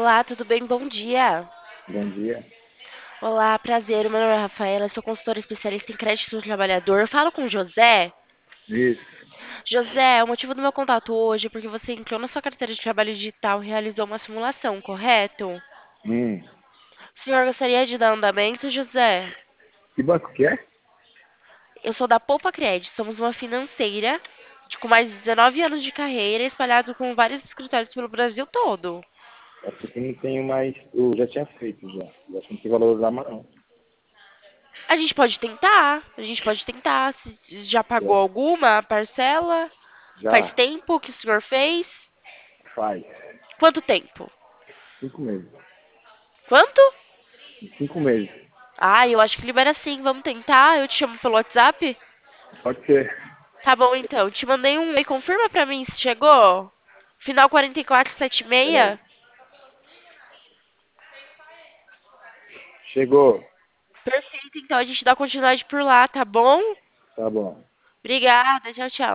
Olá, tudo bem? Bom dia. Bom dia. Olá, prazer. Meu nome é Rafaela, sou consultora especialista em crédito do trabalhador. Eu falo com o José. Isso. José, o motivo do meu contato hoje é porque você entrou na sua carteira de trabalho digital e realizou uma simulação, correto? Hum. O senhor gostaria de dar andamento, José? Que banco que é? Eu sou da Poupa Cred, somos uma financeira com mais de 19 anos de carreira, espalhado com vários escritórios pelo Brasil todo. É porque não tenho mais. Eu já tinha feito já. Eu acho que não tem valorizar mais não. A gente pode tentar. Se já pagou Já. alguma parcela? Faz Já tempo que o senhor fez? faz. Quanto tempo? 5 meses. Quanto? Em 5 meses. Ah, eu acho que libera sim. Vamos tentar. Eu te chamo pelo WhatsApp? Pode ser. Tá bom, então. Te mandei um e confirma pra mim se chegou. Final 4476. Peraí. Chegou. Perfeito, então a gente dá continuidade por lá, tá bom? Tá bom. Obrigada, tchau, tchau.